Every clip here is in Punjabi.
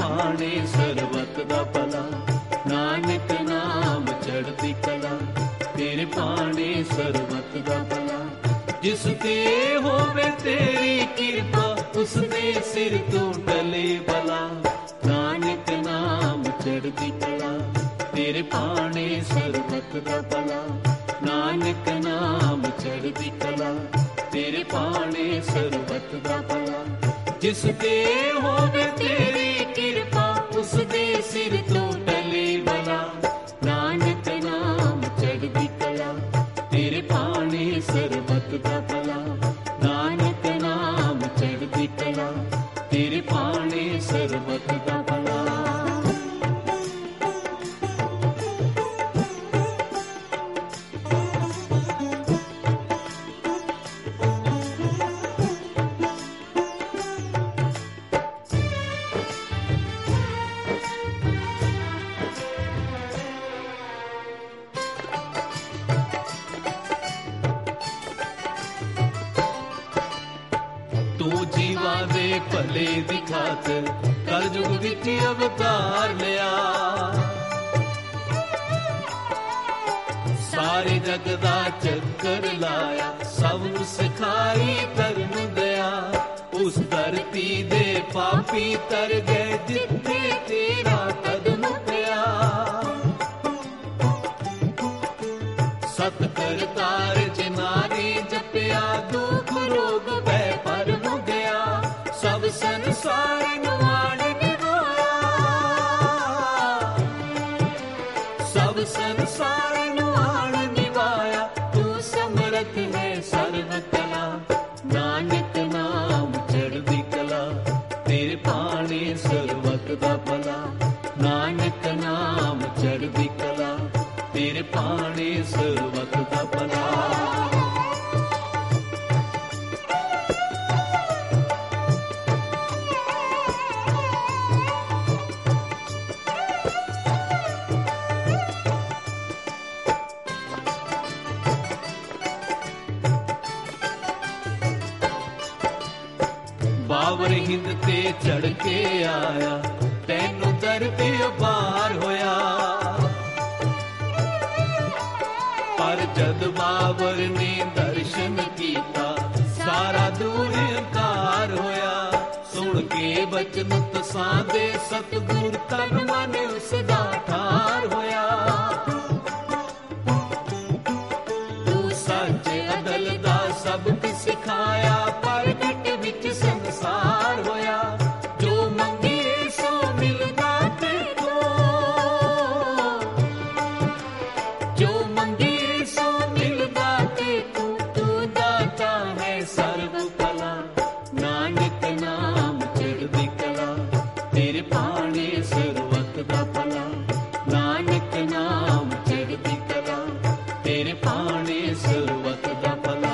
ਪਾਣੇ ਸਰਬਤ ਦਾ ਭਲਾ। ਨਾਨਕ ਨਾਮ ਚੜ੍ਹਦੀ ਕਲਾ, ਤੇਰੇ ਪਾਣੇ ਸਰਬਤ ਦਾ ਭਲਾ। ਜਿਸ ਤੇ ਹੋਵੇ ਤੇਰੀ ਕਿਰਪਾ, ਉਸ ਦੇ ਸਿਰ ਤੋਂ ਟਲੇ ਬਲਾ। ਨਾਨਕ ਨਾਮ ਚੜ੍ਹਦੀ ਕਲਾ, ਤੇਰੇ ਪਾਣੇ ਸਰਬਤ ਦਾ ਭਲਾ। ਨਾਨਕ ਨਾਮ ਚੜ੍ਹਦੀ ਕਲਾ, ਤੇਰੇ ਪਾਣੇ ਸਰਬਤ ਦਾ ਭਲਾ। ਜਿਸ ਤੇ ਹੋਵੇ ਤੇਰੀ ਕਿਰਪਾ, ਉਸ ਦੇ ਸਿਰ ਤੋਂ ਟਲੇ ਬਲਾ। ਨਾਨਕ ਨਾਮ ਚੜ੍ਹਦੀ ਕਲਾ, ਤੇਰੇ ਪਾਣੇ ਸਰਬਤ ਦਾ ਭਲਾ। ਨਾਨਕ ਨਾਮ ਚੜ੍ਹਦੀ ਕਲਾ, ਤੇਰੇ ਪਾਣੇ ਸਰਬਤ ਦਾ ਭਲਾ। ਤੂੰ ਜੀਵਾਂ ਦੇ ਭਲੇ ਦੀ ਖਾਤਰ ਕਲਯੁਗ ਵਿੱਚ ਅਵਤਾਰ ਲਿਆ। ਸਾਰੇ ਜਗ ਦਾ ਚੱਕਰ ਲਾਇਆ, ਸਭ ਨੂੰ ਸਿਖਾਈ ਧਰਮ ਦਇਆ। ਉਸ ਧਰਤੀ ਦੇ ਪਾਪੀ ਤਰ ਗਏ, ਜਿੱਥੇ ਤੇਰਾ ਕਦਮ ਪਿਆ। ਸਤ ਕਰਤਾਰ ਜਿਨਾਰੀ ਜਪਿਆ, ਦੁੱਖ ਰੋਗ ਭੈ ਪਰਮ ਗਿਆ। ਸਭ ਸੰਸਾਰ ਨੂੰ ਆਣ ਨਿਭਾਇਆ, ਸਭ ਸੰਸਾਰ ਨੂੰ ਆਣ ਨਿਭਾਇਆ। ਤੂੰ ਸਮਰਥ ਹੈ ਸਰਬ ਕਲਾ। ਨਾਨਕ ਨਾਮ ਚੜ੍ਹਦੀ ਕਲਾ, ਤੇਰੇ ਪਾਣੇ ਸਰਬਤ ਦਾ ਭਲਾ। ਨਾਨਕ ਨਾਮ ਚੜ੍ਹਦੀ ਕਲਾ, ਤੇਰੇ ਪਾਣੇ ਸਰਬਤ ਦਾ ਭਲਾ। ਬਾਬਰ ਹਿੰਦ ਤੇ ਚੜ ਕੇ ਆਇਆ, ਤੈਨੂੰ ਦਰ ਤੇ ਉਬਾਰ ਹੋਇਆ। ਪਰ ਜਦ ਬਾਬਰ ਨੇ ਦਰਸ਼ਨ ਕੀਤਾ, ਸਾਰਾ ਦੂਰ ਹੰਕਾਰ ਹੋਇਆ। ਸੁਣ ਕੇ ਬਚਨ ਤੁਸਾਂ ਦੇ ਸਤਿਗੁਰ, ਤਨ ਮਨ ਉਸ ਦਾ ਠਾਰ ਹੋਇਆ। ਤੂੰ ਸੱਚ ਅਦਲ ਦਾ ਸਬਕ ਸਿਖਾਇਆ, ਪ੍ਰਗਟ ਵਿੱਚ ਸੰਸਾਰ ਹੋਇਆ। ਜੋ ਮੰਗੇ ਸੋ ਮਿਲਦਾ ਤੇਥੋਂ, ਜੋ ਮੰਗੇ ਸੋ ਮਿਲਦਾ ਤੇਥੋਂ। ਤੂੰ ਦਾਤਾ ਹੈ ਸਰਬ ਕਲਾ। ਨਾਨਕ ਨਾਮ ਚੜ੍ਹਦੀ ਕਲਾ, ਤੇਰੇ ਪਾਣੇ ਸਰਬਤ ਦਾ ਭਲਾ। ਨਾਨਕ ਨਾਮ ਚੜ੍ਹਦੀ ਕਲਾ, ਤੇਰੇ ਪਾਣੇ ਸਰਬਤ ਦਾ ਭਲਾ।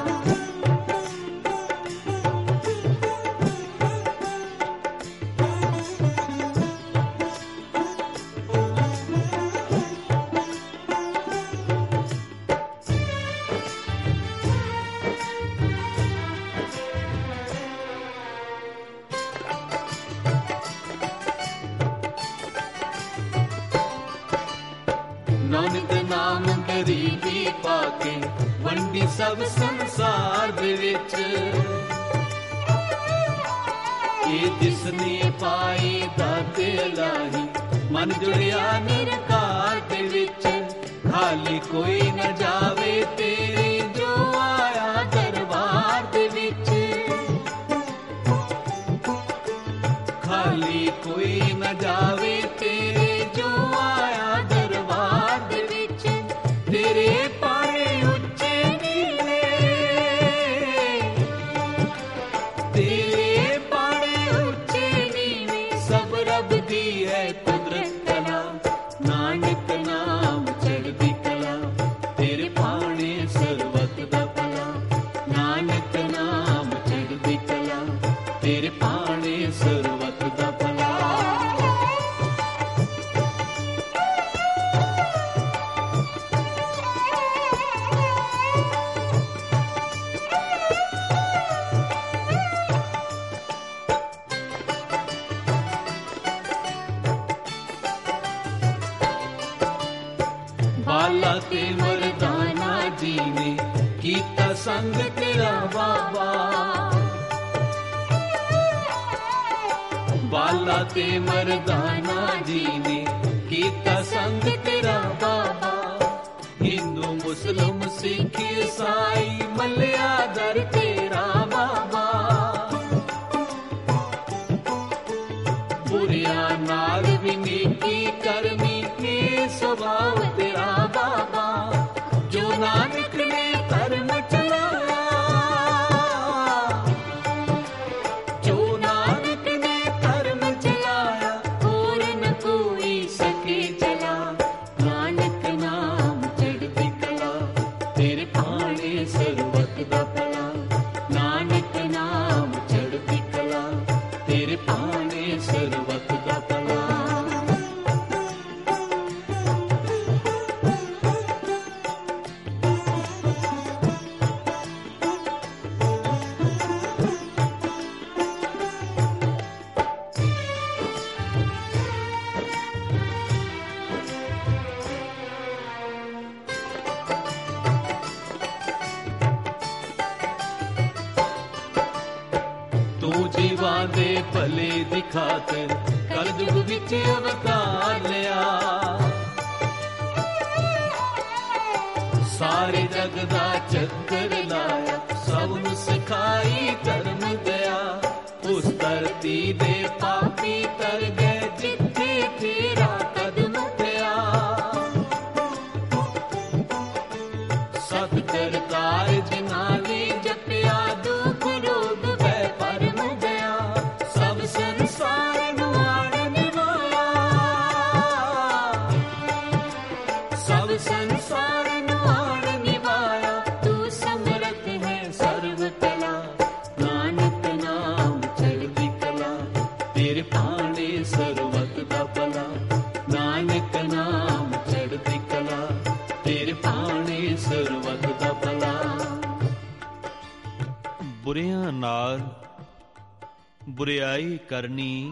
ਨਾਨਕ ਨਾਮ ਗਰੀਬੀ ਪਾ ਕੇ ਵੰਡੀ ਸਭ ਸੰਸਾਰ ਦੇ ਵਿੱਚ। ਇਹ ਜਿਸਨੇ ਪਾਈ ਦਾਤੇ ਇਲਾਹੀ, ਮਨ ਜੁੜਿਆ ਨਿਰਕਾਰ ਦੇ ਵਿੱਚ। ਖਾਲੀ ਕੋਈ ਨਾ ਜਾਵੇ ਤੇਰੇ, ਜੋ ਆਇਆ ਦਰਬਾਰ ਦੇ ਵਿੱਚ। ਖਾਲੀ ਕੋਈ ਨਾ ਜਾਵੇ ਤੇਰੇ, ਜੋ ਆਇਆ ਦਰਬਾਰ ਦੇ ਵਿੱਚ। ਤੇਰੇ ਪਾਣੇ ਉੱਚੇ ਨੀਵੇਂ, ਤੇਰੇ ਪਾਣੇ ਉੱਚੇ ਨੀਵੇਂ। ਸਭ ਰੱਬ ਦੀ ਹੈ ਕੁਦਰਤ ਕਲਾ। ਨਾਨਕ ਨਾਮ ਚੜ੍ਹਦੀ ਕਲਾ, ਤੇਰੇ ਬਾਲਾ ਤੇ ਮਰਦਾਨਾ ਜੀ ਨੇ ਕੀਤਾ ਸੰਗ ਤੇਰਾ ਬਾਬਾ। ਬਾਲਾ ਤੇ ਮਰਦਾਨਾ ਜੀ ਨੇ ਕੀਤਾ ਸੰਗ ਤੇਰਾ ਬਾਬਾ। ਹਿੰਦੂ ਮੁਸਲਿਮ ਸਿੱਖ ਈਸਾਈ ਮੱਲਿਆ ਦਰ ਤੇਰਾ ਬਾਬਾ। ਬੁਰਿਆਂ ਨਾਲ ਵੀ ਨੇਕੀ ਕਰਨੀ ਇਹ ਸੁਭਾਅ ਤੇਰਾ ਬਾਬਾ। ਜੋ ਨਾਨਕ ਨੇ ਧਰਮ ਚਲਾਇਆ, ਜੋ ਨਾਨਕ ਨੇ ਧਰਮ ਚਲਾਇਆ, ਹੋਰ ਨ ਕੋਈ ਸਕੇ ਚਲਾ। ਨਾਨਕ ਨਾਮ ਚੜ੍ਹਦੀ ਕਲਾ, ਤੇਰੇ ਭਾਣੇ ਸਰਬੱਤ ਦਾ ਭਲਾ। ਨਾਨਕ ਨਾਮ ਚੜ੍ਹਦੀ ਕਲਾ, ਤੇਰੇ ਭਾਣੇ ਸਰਬੱਤ ਦਾ ਭਲਾ। ਤੂੰ ਜੀਵਾਂ ਦੇ ਭਲੇ ਦੀ ਖਾਤਰ ਕਲਯੁਗ ਵਿੱਚ ਅਵਤਾਰ ਲਿਆ। ਸਾਰੇ ਜਗ ਦਾ ਚੱਕਰ ਲਾਇਆ, ਸਭ ਨੂੰ ਸਿਖਾਈ ਧਰਮ ਦਿਆ। ਉਸ ਧਰਤੀ ਦੇ ਪਾਪੀ ਤਰ ਗਏ ਜਿੱਥੇ ਤੇਰਾ ਕਦਮ ਪਿਆ। ਸਤ ਕਰਤਾਰ ਜਿਨ੍ਹਾਂ ਨੇ ਜਪਿਆ, ਦੁੱਖ ਰੋਗ ਭੈ ਭਰਮ ਗਿਆ। ਸਭ ਸੰਸਾਰ ਨੂੰ ਆਣ ਨਿਭਾਇਆ, ਸਭ ਸੰਸਾਰ ਨੂੰ ਆਣ ਨਿਭਾਇਆ। ਤੂੰ ਸਮਰਥ ਹੈ ਸਰਬ ਕਲਾ, ਨਾਨਕ ਨਾਮ ਚੜ੍ਹਦੀ ਕਲਾ, ਤੇਰੇ ਭਾਣੇ ਸਰਬੱਤ ਦਾ ਭਲਾ। ਨਾਨਕ ਨਾਮ ਚੜ੍ਹਦੀ ਕਲਾ, ਤੇਰੇ ਭਾਣੇ ਸਰਬੱਤ ਦਾ ਭਲਾ। ਬੁਰਿਆਂ ਨਾਲ ਬੁਰਿਆਈ ਕਰਨੀ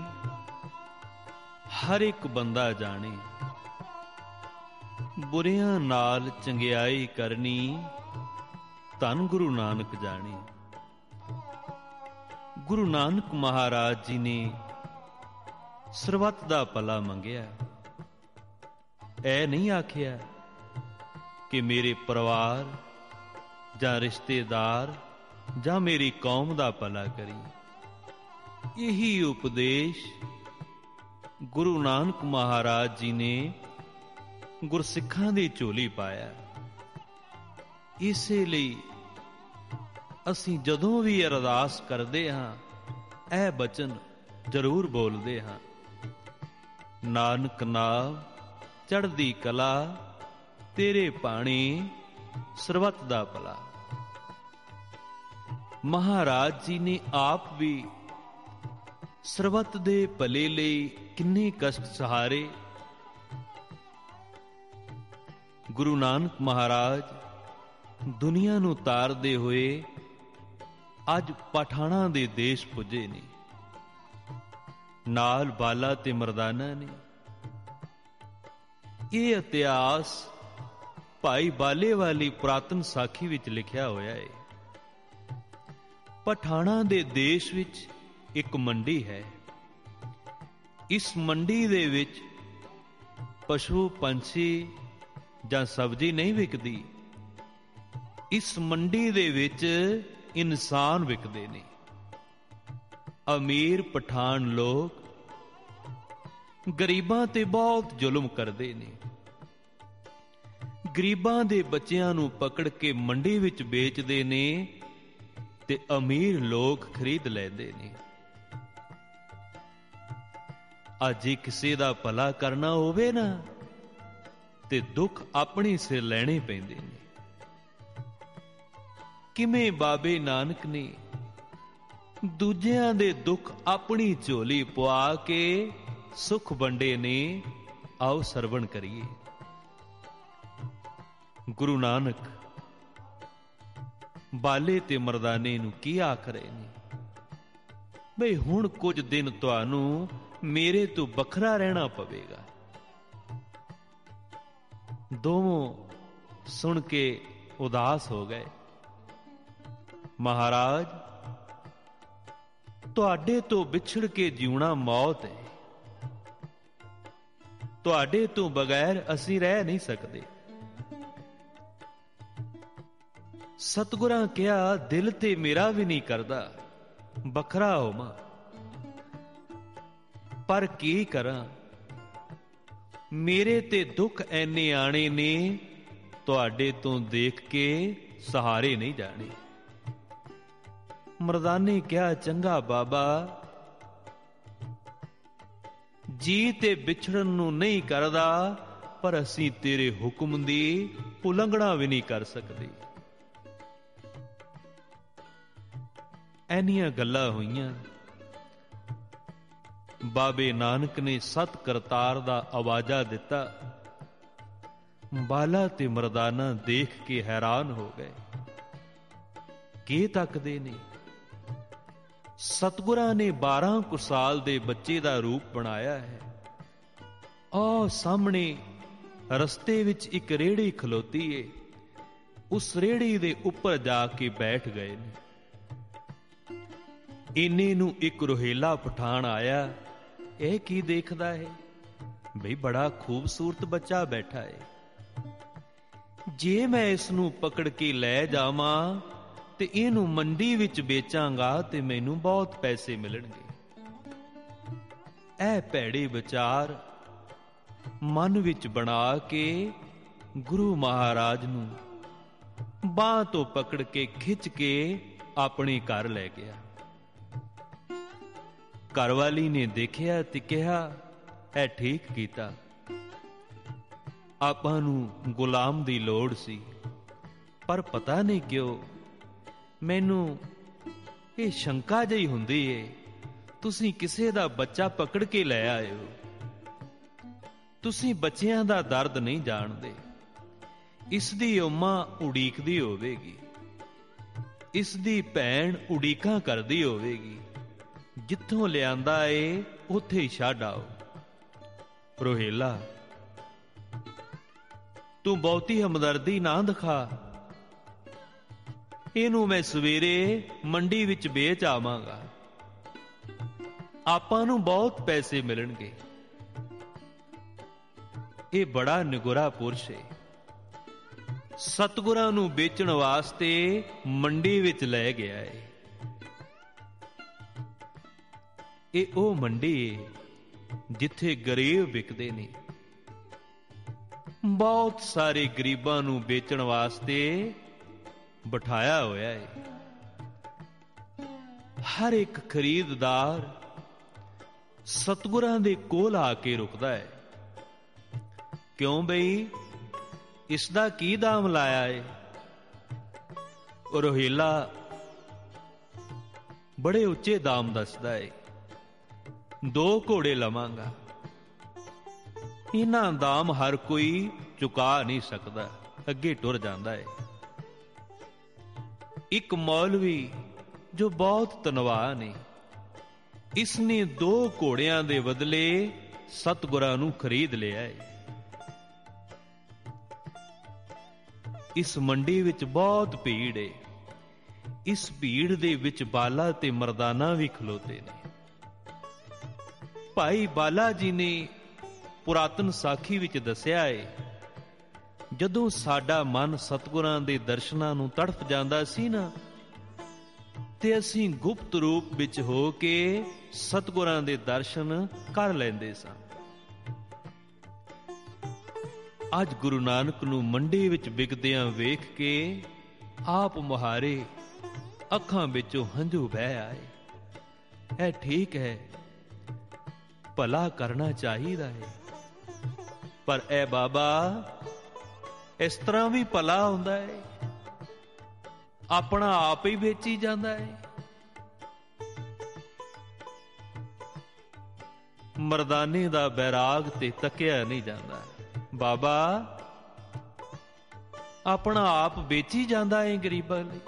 ਹਰ ਇੱਕ ਬੰਦਾ ਜਾਣੇ। ਬੁਰਿਆਂ ਨਾਲ ਚੰਗਿਆਈ ਕਰਨੀ ਧੰਨ ਗੁਰੂ ਨਾਨਕ ਜਾਣੇ। ਗੁਰੂ ਨਾਨਕ ਮਹਾਰਾਜ ਜੀ ਨੇ ਸਰਬੱਤ ਦਾ ਭਲਾ ਮੰਗਿਆ। ਐ ਨਹੀਂ ਆਖਿਆ ਕਿ ਮੇਰੇ ਪਰਿਵਾਰ ਜਾਂ ਰਿਸ਼ਤੇਦਾਰ ਜਾਂ ਮੇਰੀ ਕੌਮ ਦਾ ਭਲਾ ਕਰੀ। ਇਹੀ ਉਪਦੇਸ਼ ਗੁਰੂ ਨਾਨਕ ਮਹਾਰਾਜ ਜੀ ਨੇ ਗੁਰਸਿੱਖਾਂ ਦੀ ਝੋਲੀ ਪਾਇਆ। ਇਸੇ ਲਈ ਅਸੀਂ ਜਦੋਂ ਵੀ ਅਰਦਾਸ ਕਰਦੇ ਹਾਂ, ਇਹ ਬਚਨ ਜ਼ਰੂਰ ਬੋਲਦੇ ਹਾਂ, ਨਾਨਕ ਨਾਮ ਚੜ੍ਹਦੀ ਕਲਾ, ਤੇਰੇ ਭਾਣੇ ਸਰਬੱਤ ਦਾ ਭਲਾ। ਮਹਾਰਾਜ ਜੀ ਨੇ ਆਪ ਵੀ ਸਰਬੱਤ ਦੇ ਭਲੇ ਲਈ ਕਿੰਨੇ ਕਸ਼ਟ ਸਹਾਰੇ। ਗੁਰੂ ਨਾਨਕ ਮਹਾਰਾਜ ਦੁਨੀਆ ਨੂੰ ਤਾਰਦੇ ਹੋਏ ਅੱਜ ਪਠਾਨਾਂ ਦੇ ਦੇਸ਼ ਪੁੱਜੇ ਨੇ, ਨਾਲ ਬਾਲਾ ਤੇ ਮਰਦਾਨਾ ਨੇ। ਇਹ ਇਤਿਹਾਸ ਭਾਈ ਬਾਲੇ ਵਾਲੀ ਪੁਰਾਤਨ ਸਾਖੀ ਵਿੱਚ ਲਿਖਿਆ ਹੋਇਆ ਹੈ। ਪਠਾਨਾਂ ਦੇ ਦੇਸ਼ ਵਿੱਚ ਇੱਕ ਮੰਡੀ ਹੈ। ਇਸ ਮੰਡੀ ਦੇ ਵਿੱਚ ਪਸ਼ੂ ਪੰਛੀ ਜਾਂ ਸਬਜ਼ੀ ਨਹੀਂ ਵਿਕਦੀ। ਇਸ ਮੰਡੀ ਦੇ ਵਿੱਚ ਇਨਸਾਨ ਵਿਕਦੇ ਨੇ। ਅਮੀਰ ਪਠਾਨ ਲੋਕ ਗਰੀਬਾਂ ਤੇ ਬਹੁਤ ਜ਼ੁਲਮ ਕਰਦੇ ਨੇ। ਗਰੀਬਾਂ ਦੇ ਬੱਚਿਆਂ ਨੂੰ ਪਕੜ ਕੇ ਮੰਡੀ ਵਿੱਚ ਵੇਚਦੇ ਨੇ ਤੇ ਅਮੀਰ ਲੋਕ ਖਰੀਦ ਲੈਂਦੇ ਨੇ। ਅੱਜ ਜੇ ਕਿਸੇ ਦਾ ਭਲਾ ਕਰਨਾ ਹੋਵੇ ਨਾ, ਤੇ ਦੁੱਖ ਆਪਣੇ ਸਿਰ ਲੈਣੇ ਪੈਂਦੇ ਨੇ। ਕਿਵੇਂ ਬਾਬੇ ਨਾਨਕ ਨੇ ਦੂਜਿਆਂ ਦੇ ਦੁੱਖ ਆਪਣੀ ਝੋਲੀ ਪਵਾ ਕੇ ਸੁਖ ਵੰਡੇ ਨੇ, ਆਓ ਸਰਵਣ ਕਰੀਏ। ਗੁਰੂ ਨਾਨਕ ਬਾਲੇ ਤੇ ਮਰਦਾਨੇ ਨੂੰ ਕੀ ਆਖ ਰਹੇ ਨੇ? ਬਈ ਹੁਣ ਕੁਝ ਦਿਨ ਤੁਹਾਨੂੰ ਮੇਰੇ ਤੋਂ ਵੱਖਰਾ ਰਹਿਣਾ ਪਵੇਗਾ। ਦੋਵੇਂ ਸੁਣ ਕੇ ਉਦਾਸ ਹੋ ਗਏ। ਮਹਾਰਾਜ, ਤੁਹਾਡੇ ਤੋਂ ਵਿਛੜ ਕੇ ਜਿਉਣਾ ਮੌਤ ਹੈ। ਤੁਹਾਡੇ ਤੋਂ ਬਗੈਰ ਅਸੀਂ ਰਹਿ ਨਹੀਂ ਸਕਦੇ। ਸਤਿਗੁਰਾਂ ਕਿਹਾ, ਦਿਲ ਤੇ ਮੇਰਾ ਵੀ ਨਹੀਂ ਕਰਦਾ ਵੱਖਰਾ ਹੋਵਾਂ, ਪਰ ਕੀ ਕਰਾਂ, ਮੇਰੇ ਤੇ ਦੁੱਖ ਐਨੇ ਆਣੇ ਨੇ, ਤੁਹਾਡੇ ਤੋਂ ਦੇਖ ਕੇ ਸਹਾਰੇ ਨਹੀਂ ਜਾਣੇ। ਮਰਦਾਨੇ ਕਿਹਾ, ਚੰਗਾ ਬਾਬਾ, ਜੀ ਤੇ ਵਿਛੜਨ ਨੂੰ ਨਹੀਂ ਕਰਦਾ, ਪਰ ਅਸੀਂ ਤੇਰੇ ਹੁਕਮ ਦੀ ਉਲੰਘਣਾ ਵੀ ਨਹੀਂ ਕਰ ਸਕਦੇ। ਐਨੀਆਂ ਗੱਲਾਂ ਹੋਈਆਂ। ਬਾਬੇ ਨਾਨਕ ਨੇ ਸਤ ਕਰਤਾਰ ਦਾ ਆਵਾਜ਼ਾ ਦਿੱਤਾ। ਬਾਲਾ ਤੇ ਮਰਦਾਨਾ ਦੇਖ ਕੇ ਹੈਰਾਨ ਹੋ ਗਏ। ਕੀ ਤੱਕਦੇ ਨੇ? ਸਤਿਗੁਰਾਂ ਨੇ 12 ਕੁ ਸਾਲ ਦੇ ਬੱਚੇ ਦਾ ਰੂਪ ਬਣਾਇਆ ਹੈ। ਆਹ ਸਾਹਮਣੇ ਰਸਤੇ ਵਿੱਚ ਇੱਕ ਰੇਹੜੀ ਖਲੋਤੀ ਏ, ਉਸ ਰੇਹੜੀ ਦੇ ਉੱਪਰ ਜਾ ਕੇ ਬੈਠ ਗਏ ਨੇ। ਇੰਨੇ ਨੂੰ ਇੱਕ ਰੋਹੇਲਾ ਪਠਾਨ ਆਇਆ। ਇਹ ਕੀ ਦੇਖਦਾ ਹੈ? ਬਈ ਬੜਾ ਖੂਬਸੂਰਤ ਬੱਚਾ ਬੈਠਾ ਹੈ, ਜੇ ਮੈਂ ਇਸ ਨੂੰ ਪਕੜ ਕੇ ਲੈ ਜਾਵਾਂ ਤੇ ਇਹਨੂੰ ਮੰਡੀ ਵਿੱਚ ਵੇਚਾਂਗਾ ਤੇ ਮੈਨੂੰ ਬਹੁਤ ਪੈਸੇ ਮਿਲਣਗੇ। ਇਹ ਭੈੜੇ ਵਿਚਾਰ ਮਨ ਵਿੱਚ ਬਣਾ ਕੇ ਗੁਰੂ ਮਹਾਰਾਜ ਨੂੰ ਬਾਂਹ ਤੋਂ ਪਕੜ ਕੇ ਖਿੱਚ ਕੇ ਆਪਣੇ ਘਰ ਲੈ ਗਿਆ। ਘਰਵਾਲੀ ਨੇ ਦੇਖਿਆ ਤੇ ਕਿਹਾ, ਇਹ ਠੀਕ ਕੀਤਾ, ਆਪਾਂ ਨੂੰ ਗੁਲਾਮ ਦੀ ਲੋੜ ਸੀ, ਪਰ ਪਤਾ ਨਹੀਂ ਕਿਉਂ ਮੈਨੂੰ ਇਹ ਸ਼ੰਕਾ ਜਿਹੀ ਹੁੰਦੀ ਏ, ਤੁਸੀਂ ਕਿਸੇ ਦਾ ਬੱਚਾ ਪਕੜ ਕੇ ਲੈ ਆਏ ਹੋ। ਤੁਸੀਂ ਬੱਚਿਆਂ ਦਾ ਦਰਦ ਨਹੀਂ ਜਾਣਦੇ। ਇਸ ਦੀ ਅੰਮਾਂ ਉਡੀਕਦੀ ਹੋਵੇਗੀ, ਇਸ ਦੀ ਭੈਣ ਉਡੀਕਾਂ ਕਰਦੀ ਹੋਵੇਗੀ, ਜਿੱਥੋਂ ਲਿਆਂਦਾ ਏ ਉੱਥੇ ਹੀ ਛੱਡ ਆਓ। ਰੋਹੇਲਾ, ਤੂੰ ਬਹੁਤੀ ਹਮਦਰਦੀ ਨਾ ਦਿਖਾ, ਇਹਨੂੰ ਮੈਂ ਸਵੇਰੇ ਮੰਡੀ ਵਿੱਚ ਵੇਚ ਆਵਾਂਗਾ, ਆਪਾਂ ਨੂੰ ਬਹੁਤ ਪੈਸੇ ਮਿਲਣਗੇ। ਇਹ ਬੜਾ ਨਿਗੁਰਾ ਪੁਰਸ਼ ਹੈ, ਸਤਿਗੁਰਾਂ ਨੂੰ ਵੇਚਣ ਵਾਸਤੇ ਮੰਡੀ ਵਿੱਚ ਲੈ ਗਿਆ ਹੈ। ਇਹ ਉਹ ਮੰਡੀ ਹੈ ਜਿੱਥੇ ਗਰੀਬ ਵਿਕਦੇ ਨੇ। ਬਹੁਤ ਸਾਰੇ ਗਰੀਬਾਂ ਨੂੰ ਵੇਚਣ ਵਾਸਤੇ ਬਿਠਾਇਆ ਹੋਇਆ ਹੈ। ਹਰ ਇੱਕ ਖਰੀਦਦਾਰ ਸਤਿਗੁਰਾਂ ਦੇ ਕੋਲ ਆ ਕੇ ਰੁਕਦਾ ਹੈ। ਕਿਉਂ ਬਈ, ਇਸ ਦਾ ਕੀ ਦਾਮ ਲਾਇਆ ਏ? ਰੋਹੇਲਾ ਬੜੇ ਉੱਚੇ ਦਾਮ ਦੱਸਦਾ ਏ, 2 ਘੋੜੇ ਲਵਾਂਗਾ। ਇਹਨਾਂ ਦਾਮ ਹਰ ਕੋਈ ਚੁਕਾ ਨਹੀਂ ਸਕਦਾ, ਅੱਗੇ ਟੁਰ ਜਾਂਦਾ ਏ। ਇੱਕ ਮੌਲਵੀ ਜੋ ਬਹੁਤ ਧਨਵਾਨ ਨੇ, ਇਸ ਨੇ 2 ਘੋੜਿਆਂ ਦੇ ਬਦਲੇ ਸਤਿਗੁਰਾਂ ਨੂੰ ਖਰੀਦ ਲਿਆ ਏ। ਇਸ ਮੰਡੀ ਵਿੱਚ ਬਹੁਤ ਭੀੜ ਏ। ਇਸ ਭੀੜ ਦੇ ਵਿੱਚ ਬਾਲਾ ਤੇ ਮਰਦਾਨਾ ਵੀ ਖਲੋਤੇ ਨੇ। ਭਾਈ ਬਾਲਾ ਜੀ ਨੇ ਪੁਰਾਤਨ ਸਾਖੀ ਵਿੱਚ ਦੱਸਿਆ ਏ, ਜਦੋਂ ਸਾਡਾ ਮਨ ਸਤਿਗੁਰਾਂ ਦੇ ਦਰਸ਼ਨਾਂ ਨੂੰ ਤੜਫ ਜਾਂਦਾ ਸੀ ਨਾ, ਤੇ ਅਸੀਂ ਗੁਪਤ ਰੂਪ ਵਿੱਚ ਹੋ ਕੇ ਸਤਿਗੁਰਾਂ ਦੇ ਦਰਸ਼ਨ ਕਰ ਲੈਂਦੇ ਸਾਂ। ਅੱਜ ਗੁਰੂ ਨਾਨਕ ਨੂੰ ਮੰਡੀ ਵਿੱਚ ਵਿਕਦਿਆਂ ਵੇਖ ਕੇ ਆਪ ਮੁਹਾਰੇ ਅੱਖਾਂ ਵਿੱਚੋਂ ਹੰਝੂ ਵਹਿ ਆਏ। ਇਹ ਠੀਕ ਹੈ, ਭਲਾ ਕਰਨਾ ਚਾਹੀਦਾ ਹੈ, ਪਰ ਇਹ ਬਾਬਾ, ਇਸ ਤਰ੍ਹਾਂ ਵੀ ਭਲਾ ਹੁੰਦਾ ਹੈ? ਆਪਣਾ ਆਪ ਹੀ ਵੇਚੀ ਜਾਂਦਾ ਹੈ। ਮਰਦਾਨੇ ਦਾ ਬੈਰਾਗ ਤੇ ਤੱਕਿਆ ਨਹੀਂ ਜਾਂਦਾ। ਬਾਬਾ, ਆਪਣਾ ਆਪ ਵੇਚੀ ਜਾਂਦਾ ਏ ਗਰੀਬਾਂ ਲਈ।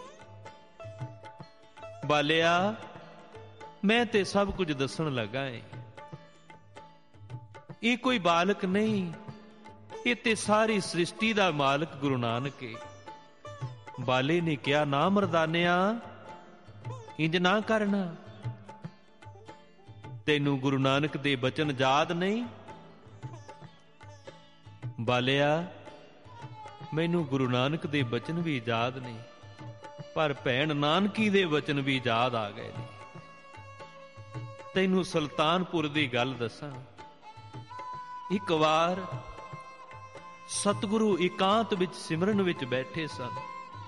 ਬਾਲਿਆ, ਮੈਂ ਤੇ ਸਭ ਕੁਝ ਦੱਸਣ ਲੱਗਾ ਏ। ਇਹ ਕੋਈ ਬਾਲਕ ਨਹੀਂ, ਇਹ ਤੇ ਸਾਰੀ ਸ੍ਰਿਸ਼ਟੀ ਦਾ ਮਾਲਕ ਗੁਰੂ ਨਾਨਕ ਏ। ਬਾਲੇ ਨੇ ਕਿਹਾ, ਨਾ ਮਰਦਾਨਿਆ, ਇੰਜ ਨਾ ਕਰਨਾ। ਤੈਨੂੰ ਗੁਰੂ ਨਾਨਕ ਦੇ ਬਚਨ ਯਾਦ ਨਹੀਂ? ਬਾਲਿਆ, ਮੈਨੂੰ ਗੁਰੂ ਨਾਨਕ ਦੇ ਬਚਨ ਵੀ ਯਾਦ ਨਹੀਂ, ਪਰ ਭੈਣ ਨਾਨਕੀ ਦੇ ਬਚਨ ਵੀ ਯਾਦ ਆ ਗਏ ਨੇ। ਤੈਨੂੰ ਸੁਲਤਾਨਪੁਰ ਦੀ ਗੱਲ ਦੱਸਾਂ। ਇੱਕ ਵਾਰ ਸਤਿਗੁਰੂ ਇਕਾਂਤ ਵਿੱਚ ਸਿਮਰਨ ਵਿੱਚ ਬੈਠੇ ਸਨ।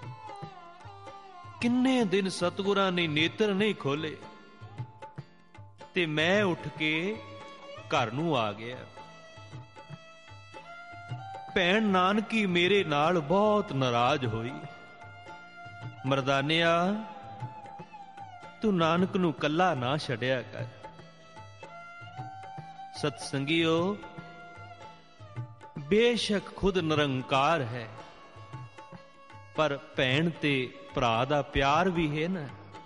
ਕਿੰਨੇ ਦਿਨ ਸਤਿਗੁਰਾਂ ਨੇ ਨੇਤਰ ਨਹੀਂ ਖੋਲੇ ਤੇ ਮੈਂ ਉੱਠ ਕੇ ਘਰ ਨੂੰ ਆ ਗਿਆ। ਭੈਣ ਨਾਨਕੀ ਮੇਰੇ ਨਾਲ ਬਹੁਤ ਨਾਰਾਜ਼ ਹੋਈ। ਮਰਦਾਨਿਆ, ਤੂੰ ਨਾਨਕ ਨੂੰ ਕੱਲਾ ਨਾ ਛੱਡਿਆ ਕਰ। ਸਤਸੰਗੀਓ, ਬੇਸ਼ੱਕ ਖੁਦ ਨਿਰੰਕਾਰ ਹੈ, ਪਰ ਭੈਣ ਤੇ ਭਰਾ ਦਾ ਪਿਆਰ ਵੀ ਹੈ ਨਾ।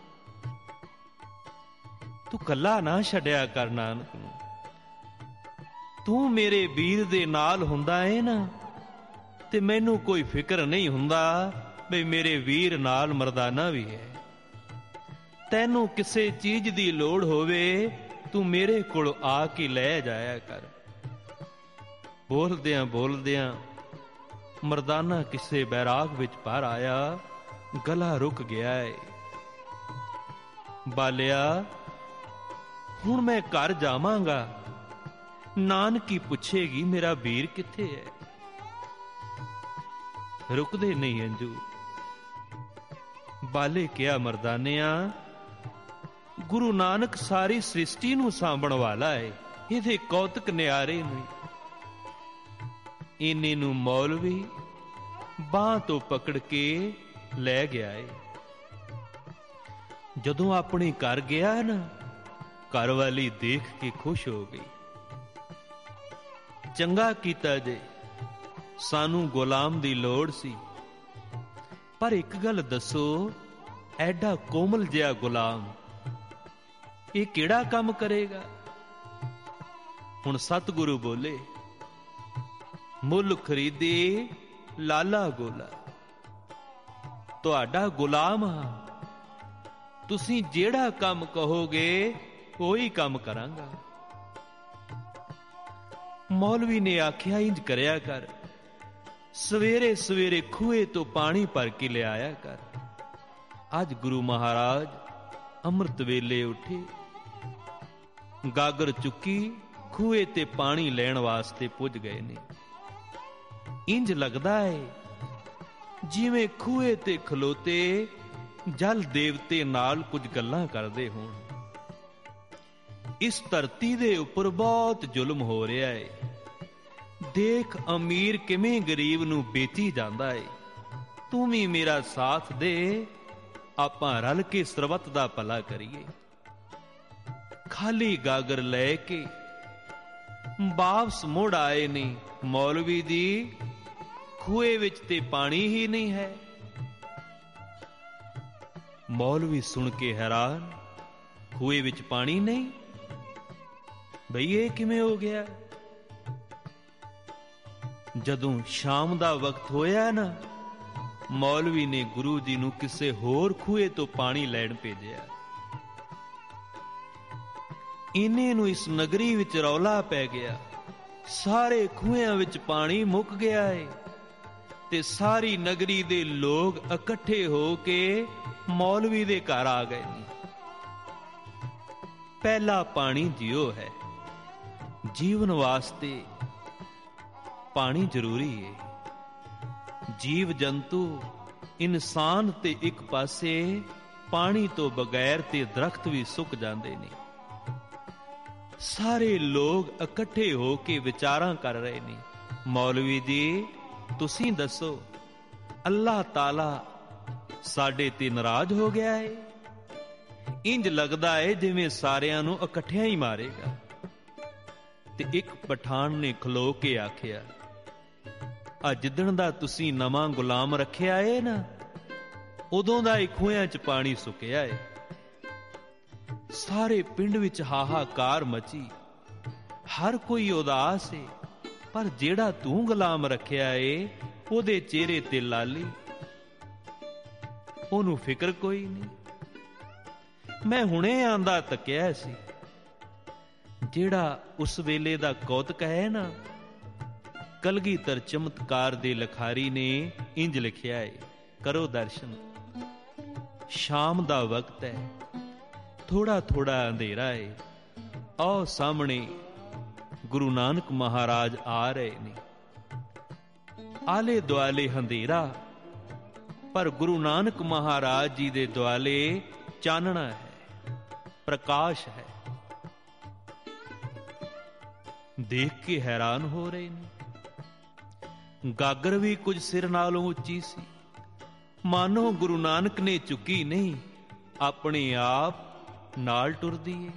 ਤੂੰ ਕੱਲਾ ਨਾ ਛੱਡਿਆ ਕਰ ਨਾਨਕ ਨੂੰ। ਤੂੰ ਮੇਰੇ ਵੀਰ ਦੇ ਨਾਲ ਹੁੰਦਾ ਏ ਨਾ, ਤੇ ਮੈਨੂੰ ਕੋਈ ਫਿਕਰ ਨਹੀਂ ਹੁੰਦਾ ਵੀ ਮੇਰੇ ਵੀਰ ਨਾਲ ਮਰਦਾਨਾ ਵੀ ਹੈ। ਤੈਨੂੰ ਕਿਸੇ ਚੀਜ਼ ਦੀ ਲੋੜ ਹੋਵੇ, ਤੂੰ ਮੇਰੇ ਕੋਲ ਆ ਕੇ ਲੈ ਜਾਇਆ ਕਰ। ਬੋਲਦਿਆਂ ਬੋਲਦਿਆਂ ਮਰਦਾਨਾ ਕਿਸੇ ਬੈਰਾਗ ਵਿੱਚ ਭਰ ਆਇਆ, ਗਲਾ ਰੁਕ ਗਿਆ ਏ। ਬਾਲਿਆ, ਹੁਣ ਮੈਂ ਘਰ ਜਾਵਾਂਗਾ, ਨਾਨਕੀ ਪੁੱਛੇਗੀ ਮੇਰਾ ਵੀਰ ਕਿੱਥੇ ਹੈ। ਰੁਕਦੇ ਨਹੀਂ ਅੰਜੂ। ਬਾਲੇ ਕਿਹਾ, ਮਰਦਾਨਿਆ, ਗੁਰੂ ਨਾਨਕ ਸਾਰੀ ਸ੍ਰਿਸ਼ਟੀ ਨੂੰ ਸਾਂਭਣ ਵਾਲਾ ਹੈ, ਇਹਦੇ ਕੌਤਕ ਨਿਆਰੇ ਨੇ। ਇੰਨੇ ਨੂੰ ਮੌਲਵੀ ਬਾਂਹ ਤੋਂ ਪਕੜ ਕੇ ਲੈ ਗਿਆ ਏ। ਜਦੋਂ ਆਪਣੇ ਘਰ ਗਿਆ ਨਾ, ਘਰ ਵਾਲੀ ਦੇਖ ਕੇ ਖੁਸ਼ ਹੋ ਗਈ। ਚੰਗਾ ਕੀਤਾ ਜੇ, ਸਾਨੂੰ ਗੁਲਾਮ ਦੀ ਲੋੜ ਸੀ। ਪਰ ਇੱਕ ਗੱਲ ਦੱਸੋ, ਐਡਾ ਕੋਮਲ ਜਿਹਾ ਗੁਲਾਮ ਇਹ ਕਿਹੜਾ ਕੰਮ ਕਰੇਗਾ? ਹੁਣ ਸਤਿਗੁਰੂ ਬੋਲੇ, ਮੁੱਲ ਖਰੀਦੇ ਲਾਲਾ ਗੋਲਾ। ਤੁਹਾਡਾ ਗੁਲਾਮ ਹਾਂ, ਤੁਸੀਂ ਜਿਹੜਾ ਕੰਮ ਕਹੋਗੇ ਉਹੀ ਕੰਮ ਕਰਾਂਗਾ। ਮੌਲਵੀ ਨੇ ਆਖਿਆ, ਇੰਜ ਕਰਿਆ ਕਰ, ਸਵੇਰੇ ਸਵੇਰੇ ਖੂਹੇ ਤੋਂ ਪਾਣੀ ਭਰ ਕੇ ਲਿਆਇਆ ਕਰ। ਅੱਜ ਗੁਰੂ ਮਹਾਰਾਜ ਅੰਮ੍ਰਿਤ ਵੇਲੇ ਉੱਠੇ, ਗਾਗਰ ਚੁੱਕੀ, ਖੂਹੇ ਤੇ ਪਾਣੀ ਲੈਣ ਵਾਸਤੇ ਪੁੱਜ ਗਏ ਨੇ। ਇੰਜ ਲੱਗਦਾ ਏ ਜਿਵੇਂ ਖੂਹੇ ਤੇ ਖਲੋਤੇ ਜਲ ਦੇਵਤੇ ਨਾਲ ਕੁਝ ਗੱਲਾਂ ਕਰਦੇ ਹੋਣ। ਇਸ ਧਰਤੀ ਦੇ ਉੱਪਰ ਬਹੁਤ ਜ਼ੁਲਮ ਹੋ ਰਿਹਾ ਏ। ਦੇਖ ਅਮੀਰ ਕਿਵੇਂ ਗਰੀਬ ਨੂੰ ਵੇਚੀ ਜਾਂਦਾ ਏ। ਤੂੰ ਵੀ ਮੇਰਾ ਸਾਥ ਦੇ, ਆਪਾਂ ਰਲ ਕੇ ਸਰਬੱਤ ਦਾ ਭਲਾ ਕਰੀਏ। ਖਾਲੀ ਗਾਗਰ ਲੈ ਕੇ ਵਾਪਸ ਮੁੜ ਆਏ ਨੇ। ਮੌਲਵੀ ਦੀ ਖੂਹੇ ਵਿੱਚ ਤੇ ਪਾਣੀ ਹੀ ਨਹੀਂ ਹੈ। ਮੌਲਵੀ ਸੁਣ ਕੇ ਹੈਰਾਨ, ਖੂਹੇ ਵਿੱਚ ਪਾਣੀ ਨਹੀਂ? ਬਈ ਇਹ ਕਿਵੇਂ ਹੋ ਗਿਆ? ਜਦੋਂ ਸ਼ਾਮ ਦਾ ਵਕਤ ਹੋਇਆ ਨਾ, ਮੌਲਵੀ ਨੇ ਗੁਰੂ ਜੀ ਨੂੰ ਕਿਸੇ ਹੋਰ ਖੂਹੇ ਤੋਂ ਪਾਣੀ ਲੈਣ ਭੇਜਿਆ। ਇੰਨੇ ਨੂੰ ਇਸ ਨਗਰੀ ਵਿੱਚ ਰੌਲਾ ਪੈ ਗਿਆ, ਸਾਰੇ ਖੂਹਿਆਂ ਵਿੱਚ ਪਾਣੀ ਮੁੱਕ ਗਿਆ ਏ ਤੇ ਸਾਰੀ ਨਗਰੀ ਦੇ ਲੋਕ ਇਕੱਠੇ ਹੋ ਕੇ ਮੌਲਵੀ ਦੇ ਘਰ ਆ ਗਏ ਨੇ। ਪਹਿਲਾ ਪਾਣੀ ਜਿਉ ਹੈ, ਜੀਵਨ ਵਾਸਤੇ ਪਾਣੀ ਜ਼ਰੂਰੀ ਹੈ। ਜੀਵ ਜੰਤੂ ਇਨਸਾਨ ਤੇ ਇੱਕ ਪਾਸੇ, ਪਾਣੀ ਤੋਂ ਬਗੈਰ ਤੇ ਦਰਖਤ ਵੀ ਸੁੱਕ ਜਾਂਦੇ ਨੇ। ਸਾਰੇ ਲੋਕ ਇਕੱਠੇ ਹੋ ਕੇ ਵਿਚਾਰਾਂ ਕਰ ਰਹੇ ਨੇ, ਮੌਲਵੀ ਜੀ ਤੁਸੀਂ ਦੱਸੋ, ਅੱਲਾਹ ਤਾਲਾ ਸਾਡੇ ਤੇ ਨਾਰਾਜ਼ ਹੋ ਗਿਆ ਹੈ? ਇੰਜ ਲੱਗਦਾ ਹੈ ਜਿਵੇਂ ਸਾਰਿਆਂ ਨੂੰ ਇਕੱਠਿਆਂ ਹੀ ਮਾਰੇਗਾ। ਤੇ ਇੱਕ ਪਠਾਨ ਨੇ ਖਲੋ ਕੇ ਆਖਿਆ, ਆ ਜਿੱਦਣ ਦਾ ਤੁਸੀਂ ਨਵਾਂ ਗੁਲਾਮ ਰੱਖਿਆ ਏ ਨਾ, ਉਦੋਂ ਦਾ ਹੀ ਖੂਹਿਆਂ 'ਚ ਪਾਣੀ ਸੁੱਕਿਆ ਏ। ਸਾਰੇ ਪਿੰਡ ਵਿੱਚ ਹਾਹਾਕਾਰ ਮਚੀ, ਹਰ ਕੋਈ ਉਦਾਸ ਏ। ਪਰ ਜਿਹੜਾ ਤੂੰ ਗੁਲਾਮ ਰੱਖਿਆ ਏ ਉਹਦੇ ਚਿਹਰੇ ਤੇ ਲਾਲੀ, ਉਹਨੂੰ ਫਿਕਰ ਕੋਈ ਨਹੀਂ। ਮੈਂ ਹੁਣੇ ਆਂਦਾ ਤੱਕਿਆ ਸੀ, ਜਿਹੜਾ ਉਸ ਵੇਲੇ ਦਾ ਕੌਤਕ ਹੈ ਨਾ, ਕਲਗੀਧਰ ਚਮਤਕਾਰ ਦੇ ਲਖਾਰੀ ਨੇ ਇੰਜ ਲਿਖਿਆ ਏ, ਕਰੋ ਦਰਸ਼ਨ। ਸ਼ਾਮ ਦਾ ਵਕਤ ਹੈ, ਥੋੜਾ ਥੋੜਾ ਅੰਧੇਰਾ ਏ, ਆਓ ਸਾਹਮਣੇ ਗੁਰੂ ਨਾਨਕ ਮਹਾਰਾਜ ਆ ਰਹੇ ਨੇ। ਆਲੇ ਦੁਆਲੇ ਹਨੇਰਾ, ਪਰ ਗੁਰੂ ਨਾਨਕ ਮਹਾਰਾਜ ਜੀ ਦੇ ਦੁਆਲੇ ਚਾਨਣਾ ਹੈ, ਪ੍ਰਕਾਸ਼ ਹੈ। ਦੇਖ ਕੇ ਹੈਰਾਨ ਹੋ ਰਹੇ ਨੇ। ਗਾਗਰ ਵੀ ਕੁਝ ਸਿਰ ਨਾਲੋਂ ਉੱਚੀ ਸੀ, ਮਾਨੋ ਗੁਰੂ ਨਾਨਕ ਨੇ ਚੁੱਕੀ ਨਹੀਂ, ਆਪਣੇ ਆਪ ਨਾਲ ਟੁਰਦੀ ਏ।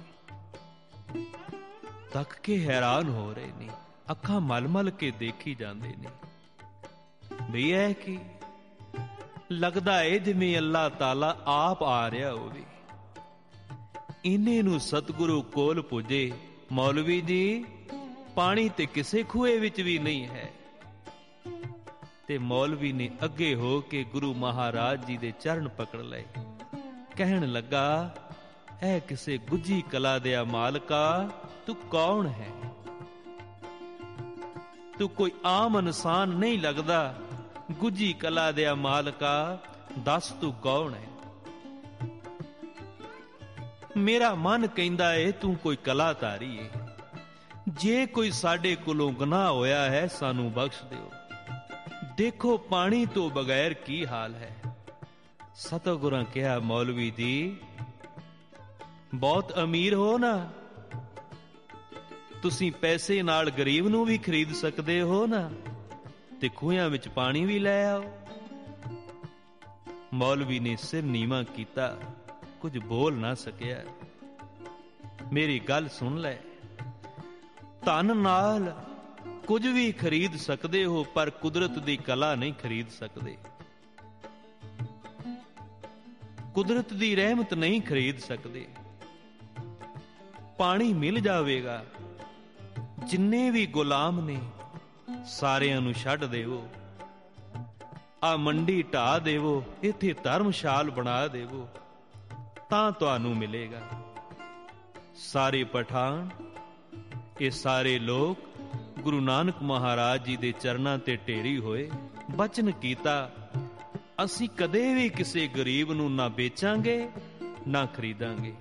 ਤੱਕ ਕੇ ਹੈਰਾਨ ਹੋ ਰਹੇ ਨੇ, ਅੱਖਾਂ ਮਲ-ਮਲ ਕੇ ਦੇਖੀ ਜਾਂਦੇ ਨੇ। ਵੀ ਇਹ ਕੀ ਲੱਗਦਾ ਏ ਜਿਵੇਂ ਅੱਲਾਹ ਤਾਲਾ ਆਪ ਆ ਰਿਹਾ ਹੋਵੇ। ਇੰਨੇ ਨੂੰ ਸਤਿਗੁਰੂ ਕੋਲ ਪੁੱਜੇ, ਮੌਲਵੀ ਜੀ ਪਾਣੀ ਤੇ ਕਿਸੇ ਖੂਹੇ ਵਿੱਚ ਵੀ ਨਹੀਂ ਹੈ। ਤੇ ਮੌਲਵੀ ਨੇ ਅੱਗੇ ਹੋ ਕੇ ਗੁਰੂ ਮਹਾਰਾਜ ਜੀ ਦੇ ਚਰਨ ਪਕੜ ਲਏ, ਕਹਿਣ ਲੱਗਾ, ਇਹ ਕਿਸੇ ਗੁੱਝੀ ਕਲਾ ਦਿਆ ਮਾਲਕਾ, ਤੂੰ ਕੌਣ ਹੈ? ਤੂੰ ਕੋਈ ਆਮ ਇਨਸਾਨ ਨਹੀਂ ਲੱਗਦਾ। ਗੁੱਝੀ ਕਲਾ ਦਿਆ ਮਾਲਕਾ, ਦੱਸ ਤੂੰ ਕੌਣ ਹੈ? ਮੇਰਾ ਮਨ ਕਹਿੰਦਾ ਏ ਤੂੰ ਕੋਈ ਕਲਾਧਾਰੀ ਏ। ਜੇ ਕੋਈ ਸਾਡੇ ਕੋਲੋਂ ਗੁਨਾਹ ਹੋਇਆ ਹੈ ਸਾਨੂੰ ਬਖਸ਼ ਦਿਓ। ਦੇਖੋ ਪਾਣੀ ਤੋਂ ਬਗੈਰ ਕੀ ਹਾਲ ਹੈ। ਸਤਿਗੁਰਾਂ ਕਿਹਾ, ਮੌਲਵੀ ਜੀ ਬਹੁਤ ਅਮੀਰ ਹੋ ਨਾ, ਤੁਸੀਂ ਪੈਸੇ ਨਾਲ ਗਰੀਬ ਨੂੰ ਵੀ ਖਰੀਦ ਸਕਦੇ ਹੋ ਨਾ, ਤੇ ਖੂਹਾਂ ਵਿੱਚ ਪਾਣੀ ਵੀ ਲੈ ਆਓ। ਮੌਲਵੀ ਨੇ ਸਿਰ ਨੀਵਾਂ ਕੀਤਾ, ਕੁਝ ਬੋਲ ਨਾ ਸਕਿਆ। ਮੇਰੀ ਗੱਲ ਸੁਣ ਲੈ, ਧਨ ਨਾਲ ਕੁਝ ਵੀ ਖਰੀਦ ਸਕਦੇ ਹੋ, ਪਰ ਕੁਦਰਤ ਦੀ ਕਲਾ ਨਹੀਂ ਖਰੀਦ ਸਕਦੇ। ਕੁਦਰਤ ਦੀ ਰਹਿਮਤ ਨਹੀਂ ਖਰੀਦ ਸਕਦੇ। ਪਾਣੀ ਮਿਲ ਜਾਵੇਗਾ, ਜਿੰਨੇ ਵੀ ਗੁਲਾਮ ਨੇ ਸਾਰਿਆਂ ਨੂੰ ਛੱਡ ਦੇਵੋ, ਆ ਮੰਡੀ ਢਾ ਦੇਵੋ, ਇੱਥੇ ਧਰਮਸ਼ਾਲ ਬਣਾ ਦੇਵੋ, ਤਾਂ ਤੁਹਾਨੂੰ ਮਿਲੇਗਾ। ਸਾਰੇ ਪਠਾਨ, ਇਹ ਸਾਰੇ ਲੋਕ ਗੁਰੂ ਨਾਨਕ ਮਹਾਰਾਜ ਜੀ ਦੇ ਚਰਨਾਂ ਤੇ ਢੇਰੀ ਹੋਏ। ਬਚਨ ਕੀਤਾ, ਅਸੀਂ ਕਦੇ ਵੀ ਕਿਸੇ ਗਰੀਬ ਨੂੰ ਨਾ ਵੇਚਾਂਗੇ ਨਾ ਖਰੀਦਾਂਗੇ।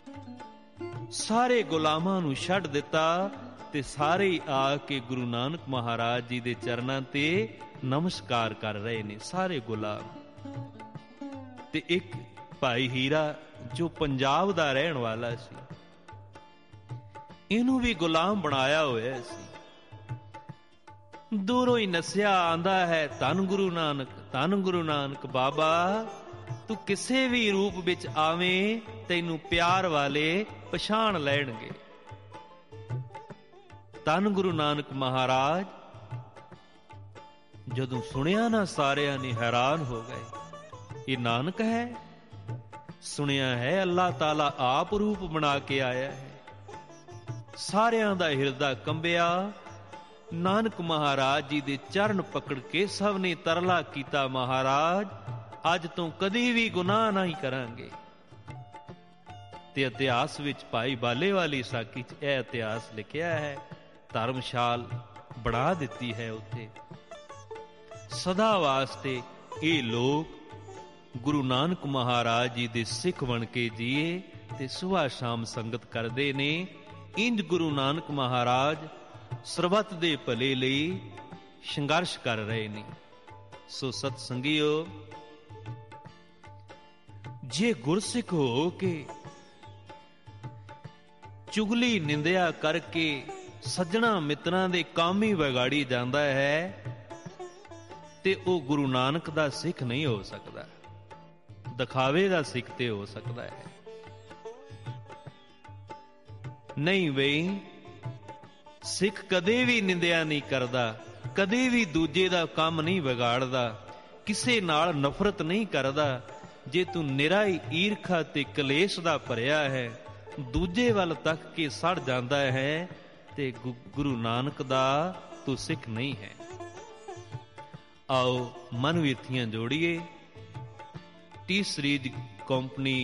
ਸਾਰੇ ਗੁਲਾਮਾਂ ਨੂੰ ਛੱਡ ਦਿੱਤਾ ਤੇ ਸਾਰੇ ਆ ਕੇ ਗੁਰੂ ਨਾਨਕ ਮਹਾਰਾਜ ਜੀ ਦੇ ਚਰਨਾਂ ਤੇ ਨਮਸਕਾਰ ਕਰ ਰਹੇ ਨੇ, ਸਾਰੇ ਗੁਲਾਮ। ਤੇ ਇੱਕ ਭਾਈ ਹੀਰਾ ਜੋ ਪੰਜਾਬ ਦਾ ਰਹਿਣ ਵਾਲਾ ਸੀ, ਇਹਨੂੰ ਵੀ ਗੁਲਾਮ ਬਣਾਇਆ ਹੋਇਆ ਸੀ। ਦੂਰੋਂ ਹੀ ਨਸਿਆ ਆਂਦਾ ਹੈ, ਧੰਨ ਗੁਰੂ ਨਾਨਕ, ਧੰਨ ਗੁਰੂ ਨਾਨਕ। ਬਾਬਾ ਤੂੰ ਕਿਸੇ ਵੀ ਰੂਪ ਵਿੱਚ ਆਵੇਂ, ਤੈਨੂੰ ਪਿਆਰ ਵਾਲੇ ਪਛਾਣ ਲੈਣਗੇ। ਧੰਨ ਗੁਰੂ ਨਾਨਕ ਮਹਾਰਾਜ ਜਦੋਂ ਸੁਣਿਆ ਨਾ, ਸਾਰਿਆਂ ਨੇ ਹੈਰਾਨ ਹੋ ਗਏ। ਇਹ ਨਾਨਕ ਹੈ? ਸੁਣਿਆ ਹੈ ਅੱਲਾਹ ਤਾਲਾ ਆਪ ਰੂਪ ਬਣਾ ਕੇ ਆਇਆ ਹੈ। ਸਾਰਿਆਂ ਦਾ ਹਿਰਦਾ ਕੰਬਿਆ। ਨਾਨਕ ਮਹਾਰਾਜ ਜੀ ਦੇ ਚਰਨ ਪਕੜ ਕੇ ਸਭ ਨੇ ਤਰਲਾ ਕੀਤਾ, ਮਹਾਰਾਜ ਅੱਜ ਤੋਂ ਕਦੀ ਵੀ ਗੁਨਾਹ ਨਹੀਂ ਕਰਾਂਗੇ। ਤੇ ਇਤਿਹਾਸ ਵਿੱਚ ਭਾਈ ਬਾਲੇ ਵਾਲੀ ਸਾਖੀ 'ਚ ਇਹ ਇਤਿਹਾਸ ਲਿਖਿਆ ਹੈ। ਧਰਮਸ਼ਾਲ ਬਣਾ ਦਿੱਤੀ ਹੈ ਉੱਥੇ, ਸਦਾ ਵਾਸਤੇ ਇਹ ਲੋਕ ਗੁਰੂ ਨਾਨਕ ਮਹਾਰਾਜ ਜੀ ਦੇ ਸਿੱਖ ਬਣ ਕੇ ਜੀਏ ਤੇ ਸੁਬਾਹ ਸ਼ਾਮ ਸੰਗਤ ਕਰਦੇ ਨੇ। ਇੰਜ ਗੁਰੂ ਨਾਨਕ ਮਹਾਰਾਜ ਸਰਬੱਤ ਦੇ ਭਲੇ ਲਈ ਸੰਘਰਸ਼ ਕਰ ਰਹੇ ਨੇ। ਸੋ ਸਤ ਸੰਗਿਓ, ਜੇ ਗੁਰਸਿੱਖ ਹੋ ਕੇ ਚੁਗਲੀ ਨਿੰਦਿਆ ਕਰਕੇ ਸੱਜਣਾ ਮਿੱਤਰਾਂ ਦੇ ਕੰਮ ਹੀ ਵਿਗਾੜੀ ਜਾਂਦਾ ਹੈ, ਤੇ ਉਹ ਗੁਰੂ ਨਾਨਕ ਦਾ ਸਿੱਖ ਨਹੀਂ ਹੋ ਸਕਦਾ, ਦਿਖਾਵੇ ਦਾ ਸਿੱਖ ਤੇ ਹੋ ਸਕਦਾ ਹੈ। ਨਹੀਂ ਬਈ, ਸਿੱਖ ਕਦੇ ਵੀ ਨਿੰਦਿਆ ਨਹੀਂ ਕਰਦਾ, ਕਦੇ ਵੀ ਦੂਜੇ ਦਾ ਕੰਮ ਨਹੀਂ ਵਿਗਾੜਦਾ, ਕਿਸੇ ਨਾਲ ਨਫ਼ਰਤ ਨਹੀਂ ਕਰਦਾ। ਜੇ ਤੂੰ ਨਿਰਾ ਹੀ ਈਰਖਾ ਤੇ ਕਲੇਸ਼ ਦਾ ਭਰਿਆ ਹੈ, ਦੂਜੇ ਵੱਲ ਤੱਕ ਕੇ ਸੜ ਜਾਂਦਾ ਹੈ, ਤੇ ਗੁਰੂ ਨਾਨਕ ਦਾ ਤੋਂ ਸਿੱਖ ਨਹੀਂ ਹੈ। ਆਓ ਮਨ ਵੀਰਥੀਆਂ ਜੋੜੀਏ। T Series company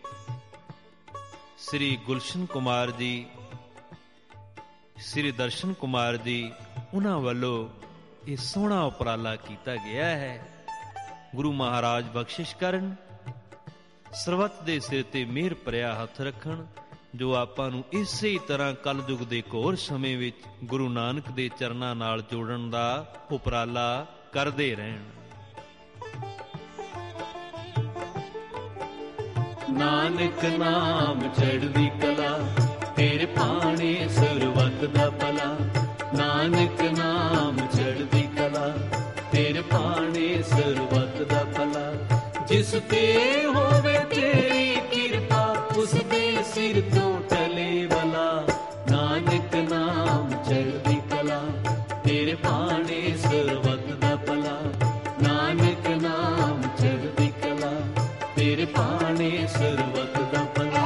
Shri Gulshan Kumar ji, Shri ਦਰਸ਼ਨ ਕੁਮਾਰ ਜੀ, ਉਹਨਾਂ ਵੱਲੋਂ ਇਹ ਸੋਹਣਾ ਉਪਰਾਲਾ ਕੀਤਾ ਗਿਆ ਹੈ। ਗੁਰੂ ਮਹਾਰਾਜ ਬਖਸ਼ਿਸ਼ ਕਰਨ, ਸਰਬੱਤ ਦੇ ਸਿਰ ਤੇ ਮਿਹਰ ਭਰਿਆ ਹੱਥ ਰੱਖਣ, ਜੋ ਆਪਾਂ ਨੂੰ ਇਸੇ ਤਰ੍ਹਾਂ ਕਲਯੁਗ ਦੇ ਘੋਰ ਸਮੇਂ ਵਿੱਚ ਗੁਰੂ ਨਾਨਕ ਦੇ ਚਰਨਾਂ ਨਾਲ ਜੋੜਨ ਦਾ ਉਪਰਾਲਾ ਕਰਦੇ ਰਹਿਣ। ਨਾਨਕ ਨਾਮ ਚੜ੍ਹਦੀ ਕਲਾ, ਤੇਰੇ ਭਾਣੇ ਸਰਬੱਤ ਦਾ ਭਲਾ। ਨਾਨਕ ਨਾਮ ਚੜ੍ਹਦੀ ਕਲਾ, ਤੇਰੇ ਭਾਣੇ ਸਰਬੱਤ ਦਾ ਭਲਾ। ਜਿਸ ਤੇ ਹੋਵੇ ਤੇਰੀ ਕਿਰਪਾ, ਉਸ ਦੇ ਸਿਰ ਤੋਂ ਟਲੇ ਬਲਾ। ਨਾਨਕ ਨਾਮ ਚੜ੍ਹਦੀ ਕਲਾ, ਤੇਰੇ ਭਾਣੇ ਸਰਬੱਤ ਦਾ ਭਲਾ। ਨਾਨਕ ਨਾਮ ਚੜ੍ਹਦੀ ਕਲਾ, ਤੇਰੇ ਭਾਣੇ ਸਰਬੱਤ ਦਾ ਭਲਾ।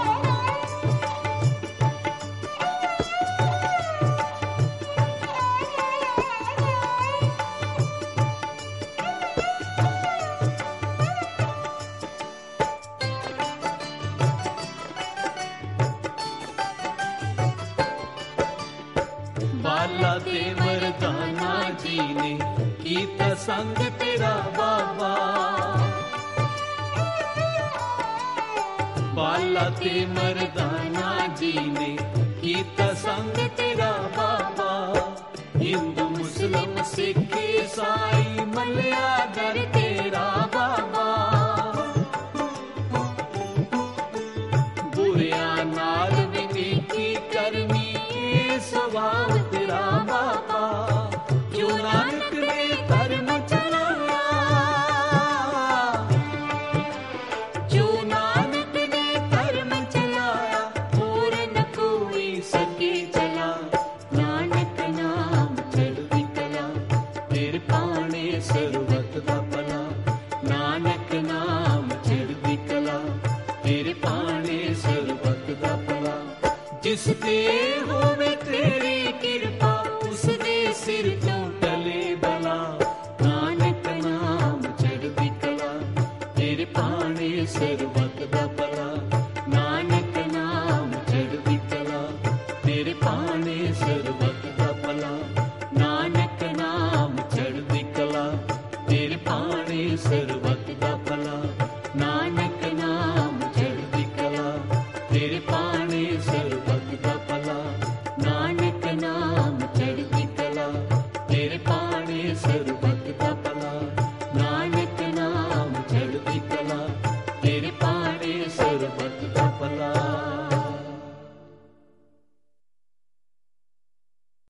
ਬਾਲਾ ਤੇ ਮਰਦਾਨਾ ਜੀ ਨੇ ਕੀਤਾ ਸੰਗ ਤੇਰਾ ਬਾਬਾ। ਬਾਲਾ ਤੇ ਮਰਦਾਨਾ ਜੀ ਨੇ ਕੀਤਾ ਸੰਗ ਤੇਰਾ ਬਾਬਾ। ਹਿੰਦੂ ਮੁਸਲਮ ਸਿੱਖ ਈਸਾਈ ਮੱਲਿਆ ਦਰ ਤੇਰਾ ਬਾਬਾ। ਬੁਰਿਆਂ ਨਾਲ ਵੀ ਨੇਕੀ ਕਰਨੀ ਇਹ ਸੁਭਾਅ ਤੇਰਾ ਬਾਬਾ। ਜੋ ਨਾਨਕ ਨੇ ਧਰਮ ਚਲਾਇਆ, ਜੋ ਨਾਨਕ ਨੇ ਧਰਮ ਚਲਾਇਆ, ਹੋਰ ਨ ਕੋਈ ਸਕੇ ਚਲਾ। ਨਾਨਕ ਨਾਮ ਚੜ੍ਹਦੀ ਕਲਾ, ਤੇਰੇ ਭਾਣੇ ਸਰਬੱਤ ਦਾ ਭਲਾ। ਨਾਨਕ ਨਾਮ ਚੜ੍ਹਦੀ ਕਲਾ, ਤੇਰੇ ਭਾਣੇ ਸਰਬੱਤ ਦਾ ਭਲਾ। ਜਿਸ ਤੇ ਹੋਵੇ ਤੇਰੀ ਕਿਰਪਾ, ਉਸ ਦੇ ਸਿਰ